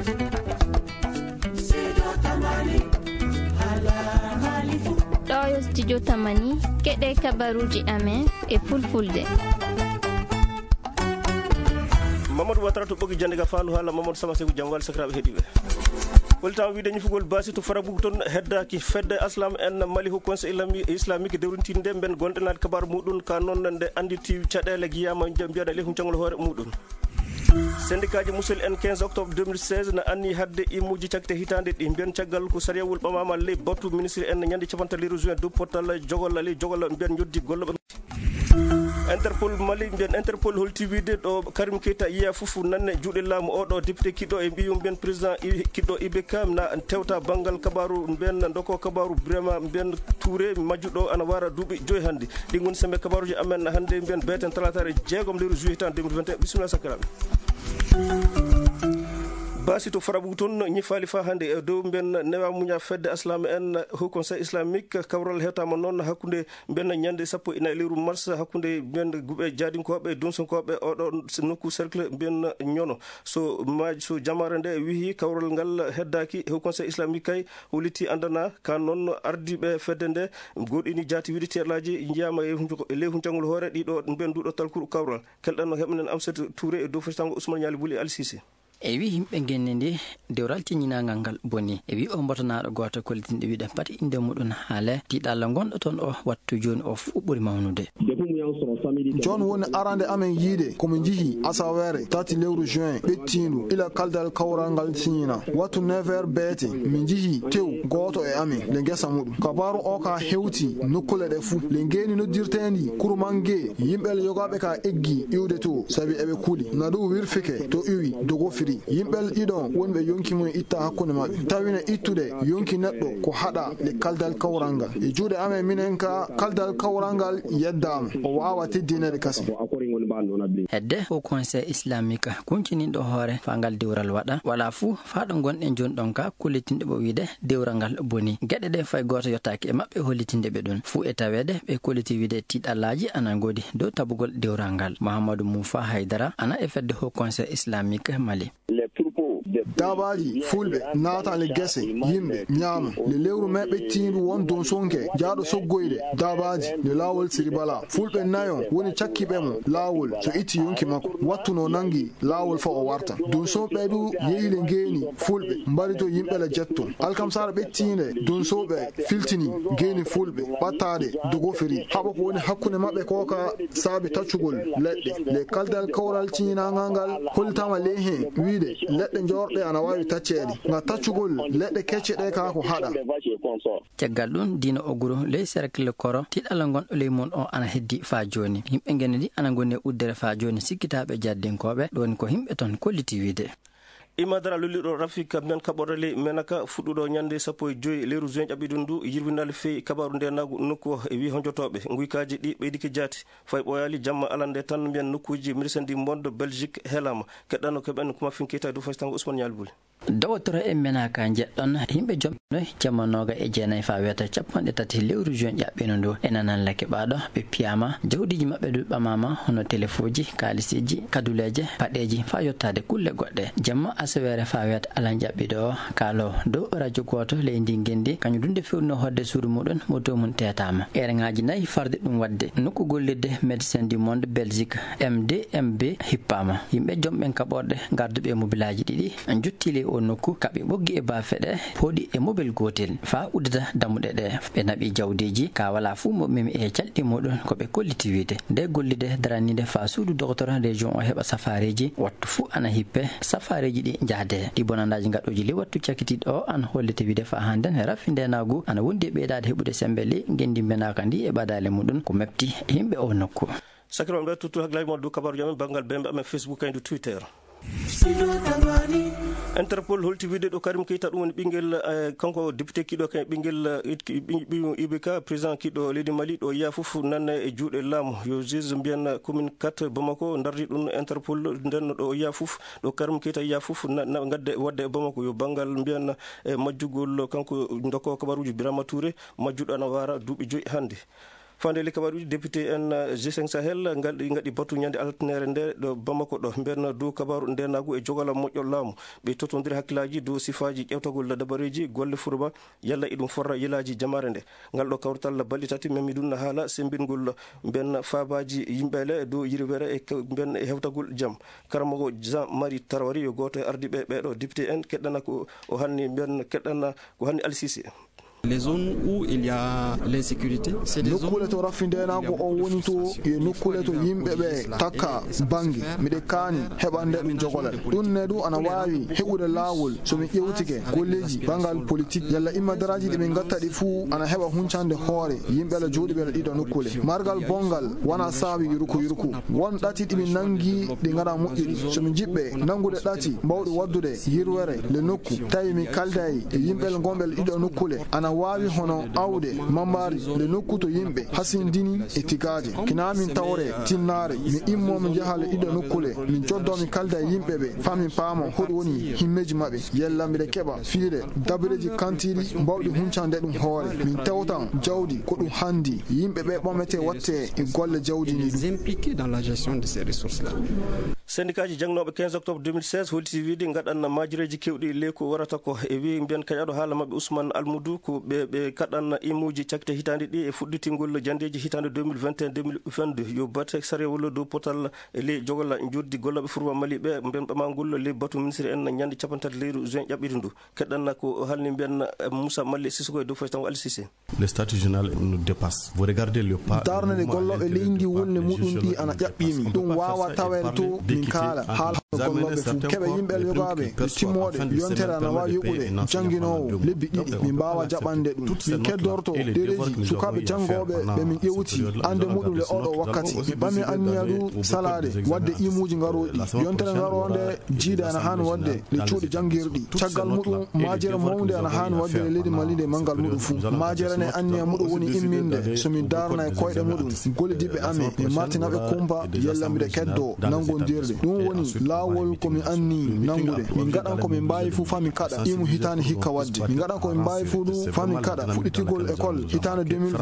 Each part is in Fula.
ɗo studio tamani keɗe kabaruji amen e fulfulde. Mamadou Watara to ɓogi jande ga fandu haala Mamadou Sama Sekou jam wal sakiraɓe heeɗiɓe holtan wiide ñifugol basi to Farabougo toon heddaki fedde aslam en Mali ho conseil islamique dewrintinde ben gonɗenade kabaru muɗum ka noon nde anditi caɗele guiyama mbiyaɗa lehum cangol hoore muɗum. syndicat ji musil en 15 octobre 2016 ne anni hadde immuji cakte hitande ɗi mbiyan caggal ko sariyawol ɓamama ley battu ministre en ñande capantali juin du portal jogol ali jogol mbiyan joddi golloɓe Interpol Mali mbiyan Interpol holti wiide ɗo Karim Keita yiya fof nanne juuɗe laamu oɗo député kiɗɗo e mbiyum mbiyan président kiɗɗo IBK na tewta banggal kabaru mbiyan doko kabaru vraiment mbiyan Touré majjuɗo ana wara duuɓi joyi hannde ɗi goni sembe kabaruji amen hannde mbiyan beten talatare jeegom lewru juillet 2021 bisimilla sakiraɓe basi to Farabougo toon ñifali fa hannde e dow mbiyan newa muña fedde aslam en haut conseil islamique kawral hewtama noon hakkude mbiyan ñande 14 lewru mars hakkude mbiyan guɓe jaadinkoɓe donsonkoɓe oɗo nokku cercle mbiyan ñono so jamare nde wihi kawral ngal heddaki haut conseil islamique kay holiti andana ka noon ardiɓe fedde nde goɗɗini jaati wiide terlaji jiyama e ley huncangol hoore ɗiɗo mbiyan duɗo talkuru kawral kelɗen no heɓnen Amsatou Touré e dow fesitango Ousmane Ñali Bouli Ali Cissé e wi himɓe genne ndi dewral tiñinagal ngal boni e wi o mbotanaɗo goto kollitinɗe wiɗen pat inde muɗum haale tiɗalla gonɗo toon o wattu joni o fu ɓuuri mawnude joni woni arande amen yiide komi jihi asawere 3 lewru juin ɓettindu ila kaldal kawral ngal siñina wattu 9h beete min jihi tew goto e amen le guesa muɗum kabaru o ka hewti nokkule ɗe fuu le ngeni noddirtendi kurumangue yimɓel yogaɓe ka eggi iwde to saabi eɓe kuuɗi na ɗum wirfike to iwi dogo firi yimɓel ɗiɗon wonɓe yonki mum itta hakkude maɓɓe tawine ittude yonki neɗɗo ko haɗa le kaldal kawral ngal e juuɗe amen minen ka kaldal kawral ngal yeddama o wawa teddinede kasi hedde au conseil islamique kunciniɗo hoore fa ngal dewral waɗa wala fuu faɗo gonɗen joni ɗon ka kullitinɗe ɓo wiide dewral ngal boni gueɗe ɗe fay goto yettaki e mabɓe hollitinde ɓe ɗum fuu e tawede ɓe kolliti wiide tiɗallaji ana godi dow tabugol dewral ngal Mouhamadou Moufa Haydara ana e fedde au conseil islamique Mali dabaji fulɓe naata le gese yimɓe ñaama le lewru me ɓettindu won don sonke jaaɗo soggoyde dabaji le laawol siribala fulɓe nayon woni cakkiɓe mo laawol so itti yonki makko wattuno nangi laawol fa o warta don soɓe ɗu yehi le ngeni fulɓe mbarito yimɓe le jetto alkamsara ɓettinde don soɓe filtini ngeni fulɓe ɓattade dogo feri haɓa ko woni hakkude maɓɓe koka saabi taccugol leɗɗe le kaldal kawral ciñinagal ngal hollitama le hen wiide leɗɗe jorɗe ana wawi taccede nga taccugol leɗɗe kecce ɗe ka ko haɗa caggal ɗum dina oguro ley cercle koro tiɗalla gonɗo ley mon o ana heddi fa joni yimɓe genne ndi ana gonni e uddere fa joni sikkitaɓe jaddinkoɓe ɗon ko yimɓe toon kolliti wiide imadara lolliɗo rafika men kaɓorɗale menaka fuɗɗuɗo ñande 15 lewru juin ƴaɓɓiɗum ndu yirwinal fewi kabaru nde nokku e wi honjotoɓe guykaji ɗi ɓeydiki jaati fay ɓoyali jamma alande tan mbiyan nokkuji mirsandi monde Belgique helama keɗɗano keɓen kuma finketa dow fasitango Ousmane Ñali Bouli dawtoro e menaka jeɗɗon yimɓe jomɗo jamanoga e jeenayyi fa wiyata 3 lewru juin ƴaɓɓino ndu enanan lake ɓaɗo ɓe piyama jawdiji mabɓe ɗu ɓamama hono téléfoji kalisiji kaduleje paɗeji fa yettade kulle goɗɗe jamma asawere fa wiyata alan ƴaɓɓiɗo o kaalo dow radio goto leydi gendi kañum dunde fewno hodde suudu muɗum moto mum tetama ereŋaji 4 farde ɗum wadde nokku gollidde médecin du monde Belgique MDMB hippama yimɓe jomɓen kaɓorɗe garduɓe mobilaji ɗiɗi jottili o nokku kaɓe ɓoggi e bafeɗe pooɗi e mobile gotel fa uddata dammuɗe ɗe ɓe naɓi jawdiji ka wala fuu mo memi e calɗi muɗum koɓe kolliti wiide nde gollide daranide fa suudu docteur région o heɓa safariji wattu fuu ana hippe safariji ɗi jahde ɗi bonandaji gaɗoji li wattu cakkitiɗo o ana hollite wiide fa handen e raffi ndenagu ana wondi e ɓeydade heɓude sembe li gendi menaka ndi e ɓadale muɗum ko mefti yimɓe o nokku sakiraɓe ɓe tuttu hakkilaaji mon dow kabaruji amen banggal bembe amen Facebook kaydu Twitter Interpol holti wiide ɗo Karim Keita ɗum woni ɓinguel kanko député kiɗo kay ɓinguel IBK président kiɗo leydi Mali ɗo yiya fof nanne e juuɗe laamu yo juge mbiyan commune 4 Bamako dardi ɗum Interpol nden ɗo yiya fof ɗo Karim Keita yiya fof gadde wadde e Bamako yo banggal mbiyan majjugol kanko dokko kabaruji Birama Touré majjuɗo ana wara duuɓi 5 hannde fande le kabaruji député en G5 Sahel ngadi batu nyande altnere nde do Bamako do ben do kabaru ndenagu e jogala moƴƴo laamu be totondiri hakkilaji do sifaji ƴewtagol dabareji golle furba yalla idum forra yilaji jamare nde ngal do kawtal balli tati memidun haala sembingol ben faabaji yimbele do yirwere e ben hewtagol jam karamogo Jean Marie Tarawari yo goto ardibe be do député en keddana ko o hanni ben keddana ko hanni Al-Sisi. Les zones où il y a l'insécurité, c'est des zones où rafindena ko o woni to e nokkule to yimbe be takka bangi mide kani hebande dum jogolal dun ne du ana wawi hebude lawol so mi ƴewtike golleji bangal politique yalla imma daraji de be ngattadi fu ana heba huncande hoore yimbe la jodi be dido nokkule margal bongal wana sawi yuruku won dati dimi nangi de ngara moƴƴi so mi jibbe nangude dati bawdi waddude yirwere le nokku tawi mi kalday e yimbe ngombel dido nokkule ana wawi hono awde mambari le nokkuto yimbe hasindini e tikaje kina min tawre tinnare mi immo mi jahale ido nokkule min joddo mi kalda yimbe be fami paamo hodo woni himmeji mabbe yella mi de keba fiire dabreji kantiri bawdi huncande dum hoore min tawtan jawdi ko dum handi yimbe be bomete watte e golle jawdi ni dum impliqués dans la gestion de ces ressources là. Syndicat jangnobe 15 octobre 2016 holti wiide gadanna majireji kewdi le ko warata ko e wi mbian kanyado haala mabbe Ousmane Almoudou ko be kadanna imuji cakte hitande di e fudditingol jandeji hitande 2021-2022 yo batte sarewol do potal le jogola jurdi gollabe furba mali be mben bamangol le batu ministre en nyande capantat leeru juin jabbirindu kadanna ko halni mbian Moussa Mali Sissoko do fastan Al-Sisi. Le statut général nous dépasse. Vous regardez le pas darne de gollobe leydi wonne mudum di ana jabbimi dum wawa tawel to kala hal gollobe fu kebe yimbe yogabe timode yontere na wa yobude jangino lebbi didi min bawa jabande dum min keddorto dereji sukabe jangobe be min yewuti ande mudum le odo wakkati mi bami anniyadu salade wadde imuji garodi yontere garonde jiida na han wadde le cuudi jangirdi caggal mudum majere mawde na han wadde ledi malide mangal mudum fu majere ne anniya mudum woni imminde so min darna e koyde mudum goldibe ame mi martina be kumba yella mi de keddo nangondirde dum woni lawol ko mi anni nangude min gadan ko min bayi fu fami kada imu hitane hikka wadde min gadan ko min bayi fu du fami kada fuditigol école hitane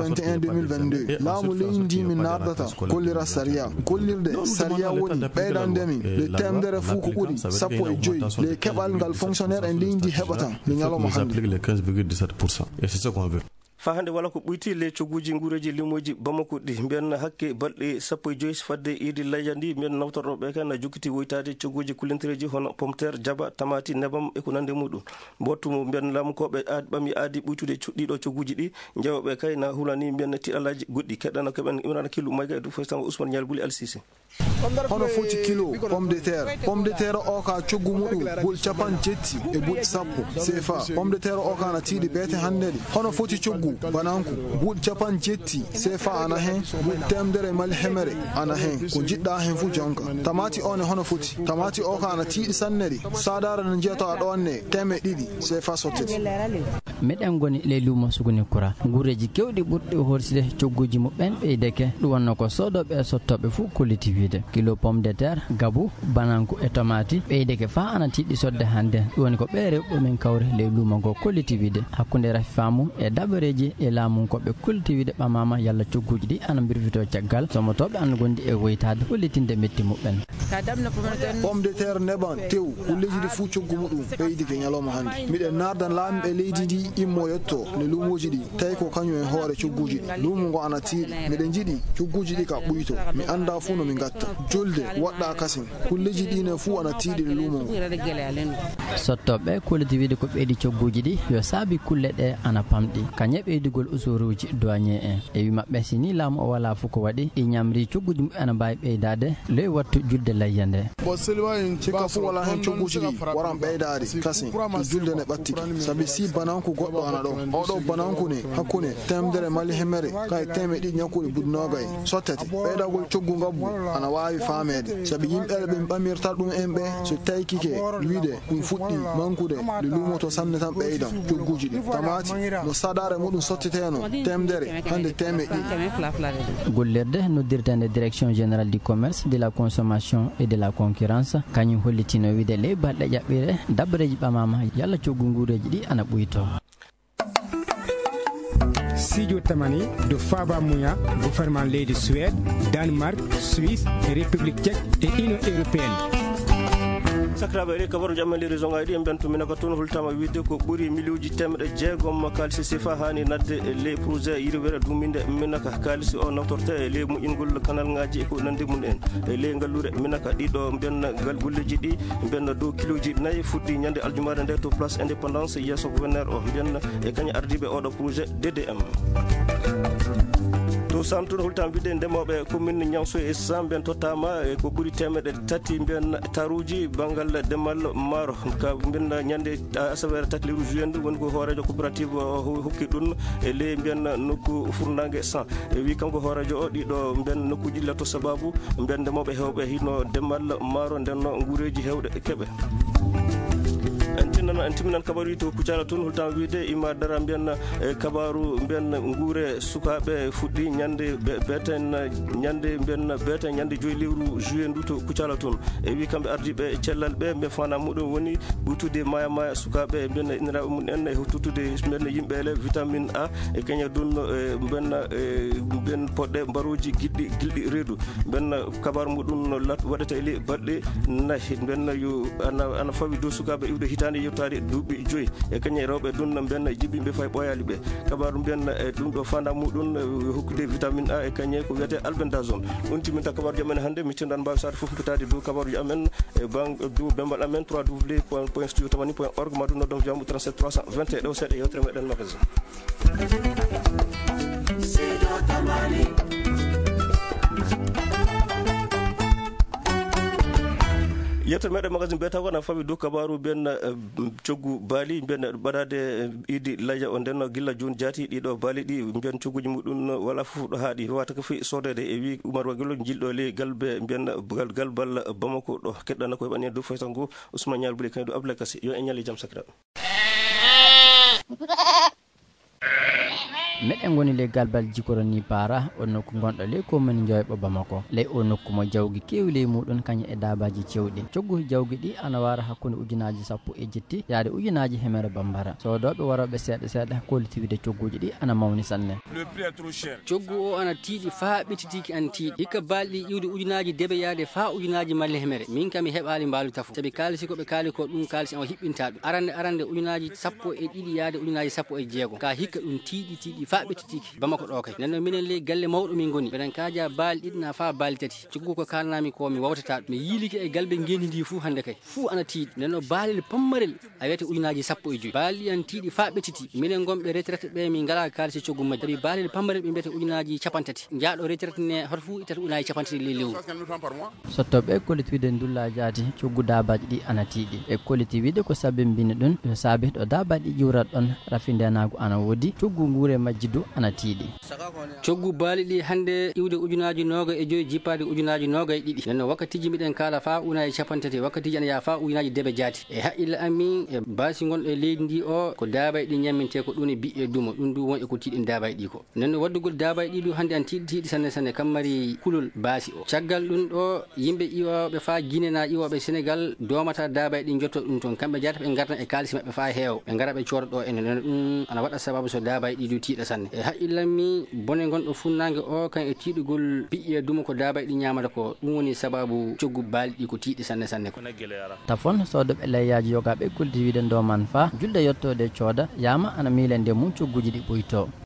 2021-2022 laamu leydi min nardata gollira saria gollirde saria woni beydande min le temdere fu ko buri sappo e joyi le kebal ngal fonctionnaire en leydi hebatan mi nyaloma hande les 15,17% et c'est ce qu'on veut. fa hande wala ko buyti le coguji ngureji limoji Bamako di mbian hakke balde sappo e joyi fadde idi layandi men nawtorrobe kan jukiti woytade coguji kulintereji hono pomter jaba tamati nebam e ko nande mudum bottumo mbian lamkobe bami aadi buytude cuddido coguji di jawbe kay na hulani mbian tidalaji goddi kedana ko ben imrana kilo mayga du fastan Ousmane Nyalbuli Al-Sisi hono foti kilo pomme de terre o ka coggu mudum bul capan jetti e bul sappo CFA pomme de terre o ka na tiidi bete hande hono foti coggu bananku bul capan jetti CFA ana hen bul temdere mal hemere ana hen ko jidda hen fu jonka tamati on hono foti tamati o ka na tiidi sanneri sadara na jeta do onne teme didi CFA sottete meden goni le lumo suguni kura ngureji kewdi budde horside cogguji mo ben be deke du wonno ko sodobe sottobe fu collectivité kilo pomme de terre gabu bananku e tomati be deke fa ana tiddi sodde hande woni ko beere do men kawre le lumo go collectivité hakkunde rafi famu e dabareji e laamu ko be collectivité bamama yalla cogguji di ana birfito caggal somotobe an gondi e woytade hollitinde metti mo ben pomme de terre neban tew kulleji di fu coggu mudum be deke nyaloma hande miden nardan lambe leydi di immo yotto le lumoji di tay ko kanyo en hoore cogguji lumo go ana tiidi miden jidi cogguji di ka buyto mi anda fu no mi gatta julde wadda kasin kulleji dine fu ana tiidi le lumo sottobe collectivité ko beedi cogguji di yo sabi kulle de ana pamdi kanye beedigol usuruji douanier en e wi mabbe sini lamu o wala fu ko wadi e nyamri cogguji ana bay beedade le wattu julde layande bo selwa en cika fu wala hen cogguji di waran beedade kasin julde ne batti sabi si bananku goddo ana do odo bananku ne hakune temdere mali hemere kay teme di nyakuri budnogay sottete beedagol coggu ngabbu ana wawi famede sabi yimbe be bamirta dum embe so taykike wiide dum fuddi mankude de lumo to sanne tan beydam cogguji di tamati no sadare mudum sottiteno temdere hande teme di gollerde no dirtande direction générale du commerce de la consommation et de la concurrence kanyum hollitino wiide le balde jabbire dabreji bamama yalla coggu ngureji di ana buyto Sidio Tamani de Faba Mouya, gouvernement de Suède, Danemark, Suisse, République tchèque et Union européenne. Sakraɓe ɗe kabaru jammande région ngaji ɗi en bentumina ko toon hultama widde ko ɓuuri milliuji temɗe jeegom kalisi sifa hani nadde les projet yirwere duminde minaka kalisi o nawtorte e ley moƴƴingol canal ngaji ko nandi mum en e ley ngallude minaka ɗiɗo benna gal golleji ɗi benna dow kiloji 4 fuɗɗi ñande aljumare nde to place indépendance yesso gouverneur o benna e kañum ardiɓe oɗo projet DDM to samtun hultam widde ndemoɓe commune Niangso e Sam ben tottama e ko ɓuuri temedde tati ben taruji bangal demal maaro ka ben ñande asawere tati lewru juin woni ko hoorejo coopérative hokki ɗum e ley ben nokku furnangue 100 e wi kanko hoorejo o ɗiɗo ben nokkuji letto sababu ben ndemoɓe hewɓe hino demal maaro ndenno guureji hewɗe keeɓe en timinan kabaru to kucala toon hultam wiide ima dara mbiyen kabaru mbiyen guure sukaɓe fuɗɗi ñande beten ñande mbiyen beten ñande 5 lewru juillet ndu to kucala toon e wi kamɓe ardiɓe cellal ɓe mbe fana muɗum woni ɓuytude maya sukaɓe mbiyen inniraɓe mum en e tottude mbiyen yimɓele vitamine A e kaña ɗum mbiyen poɗɗe mbaruji gilɗi reedu mbiyen kabaru muɗum waɗata e ley balɗe 4 mbiyen yo ana fawi dow sukaɓe iwde hitande yettade duuɓi 5 e kañum rewɓe ɗum mbiyen jibinɓe fay ɓoyali ɓe kabaru mbiyen ɗum ɗo fanda muɗum hokkude vitamine A e kañum ko wiyete albendazole ɗum timinta kabaruji amen hannde mi tindan mbawi sade foof dutade dow kabaruji amen e dow bembal amen www.studio80.org ma ɗum noddon jamu 37 321 ɗew seeɗa yewtere meɗen magasin yettere meɗen magasin beta wona fawi dow kabaru ben coggu baali ben ɓaɗade idi layja o nden gilla joni jaati ɗiɗo baali ɗi ben cogguji muɗum wala fof ɗo haaɗi wata ko fi sodede e wi Oumar Wagilo jilɗo ley galbe ben galbal Bamako ɗo keɗɗana ko heɓani dow faytan go Ousmane Nial Bouly kañum ɗo Abdoulaye Kassi yo en ñalli jaam sakiraɓe meɗen goni le galbal jikoro ni para o nokku gonɗo ley commune Dioyɓo Bamako ley o nokku mo jawgi kewi ley muɗum kañum e dabaji cewɗi coggu jawgi ɗi ana wara hakkude ujunaji 10 yaade ujunaji hemere bambara sodoɓe waroɓe seeɗa kolitiwide cogguji ɗi ana mawni sanne coggu o ana tiiɗi fa ɓetitiki an tiiɗi hikka balɗi iwde ujunaji debe yaade fa ujunaji malle hemere min kam mi heɓali mbalu tafu saabi kalisi koɓe kaali ko ɗum kalisi o hiɓɓinta ɗum arande ujunaji 12 yaade ujunaji 16 ka hikka ɗum tiiɗi fa ɓetitiki Bamako ɗo kay nenno minen ley galle mawɗo min goni mbeɗen kaja baali ɗiɗi na fa baali 3 coggu ko kalnami ko mi wawtata ɗum mi yiliki e galɓe ngendi fuu hande kay fuu ana tiiɗi nenno baalel pammarel a wiyete ujunaji 15 baali an tiiɗi fa ɓetiti minen gonɓe retraite ɓe min ngala kalisi coggu majji sabi baalel pammarel ɓe mbiyete ujunaji 30 jaaɗo retraite ne hoto fuu ittata ujunaji 30 ley lewru sottoɓe collectivité ndulla jaati coggu dabaji ɗi ana tiiɗi e collectivité ko sabimbini ɗum yo saabi ɗo dabaji ɗi ƴiwrat ɗon rafindenago ana woodi coggu guure majjidu ana tiiɗi coggu baali ɗi hande iwde ujunaji 25 jippade ujunaji 22 nenno wakkatiji miɗen kala fa ujunaji 30 wakkatiji ana ya fa ujunaji debe jaati e haqqille amin e basi gonɗo e leydi ndi o ko daabay ɗi ñamminte ko ɗum e bi'e dumo ɗum du won e ko tiiɗin daabay ɗi ko nenno waddugol daabay ɗi ɗu hande an tiiɗi sanne kam mari kulol baasi o caggal ɗum ɗo yimɓe iwoɓe fa guinena iwoɓe Sénégal domata daabay ɗi jotto ɗum toon kamɓe jaata ɓe garna e kalisi mabɓe fa heew ɓe gara ɓe coora ɗo ene nenno ɗum ana waɗa sababu so daabay ɗi du tiiɗa sanne e haqqillanmi bone gonɗo funnangue o kan e tiiɗugol biƴƴe duma ko daabay ɗi ñamata ko ɗum woni sababu coggu baali ɗi ko tiiɗi sanne ko tafon sodoɓe layyaji yogaɓe kultiwide ndoman fa julde yettode cooda yama ana miile nde mum cogguji ɗi ɓoyto